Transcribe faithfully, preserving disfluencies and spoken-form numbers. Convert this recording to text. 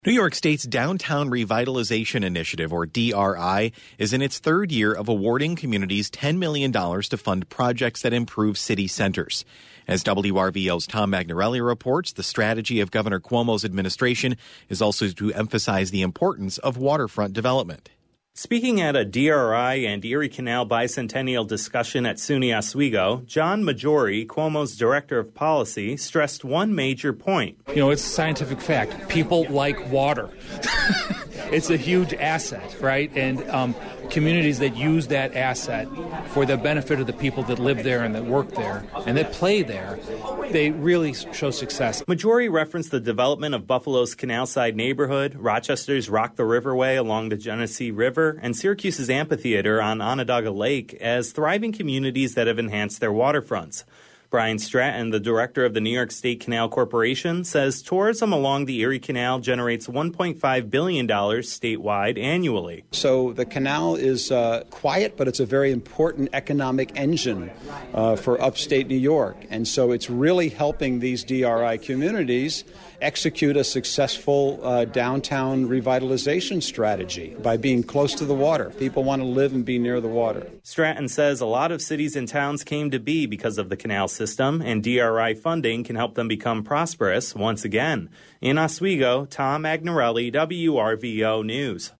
New York State's Downtown Revitalization Initiative, or D R I, is in its third year of awarding communities ten million dollars to fund projects that improve city centers. As W R V O's Tom Magnarelli reports, the strategy of Governor Cuomo's administration is also to emphasize the importance of waterfront development. Speaking at a D R I and Erie Canal bicentennial discussion at SUNY Oswego, John Maggiore, Cuomo's director of policy, stressed one major point. You know, it's a scientific fact. People like water. It's a huge asset, right? And um, communities that use that asset for the benefit of the people that live there and that work there and that play there, they really show success. Maggiore referenced the development of Buffalo's Canalside neighborhood, Rochester's Rock the Riverway along the Genesee River, and Syracuse's amphitheater on Onondaga Lake as thriving communities that have enhanced their waterfronts. Brian Stratton, the director of the New York State Canal Corporation, says tourism along the Erie Canal generates one point five billion dollars statewide annually. So the canal is uh, quiet, but it's a very important economic engine uh, for upstate New York. And so it's really helping these D R I communities execute a successful uh, downtown revitalization strategy by being close to the water. People want to live and be near the water. Stratton says a lot of cities and towns came to be because of the canal system, and D R I funding can help them become prosperous once again. In Oswego, Tom Magnarelli, W R V O News.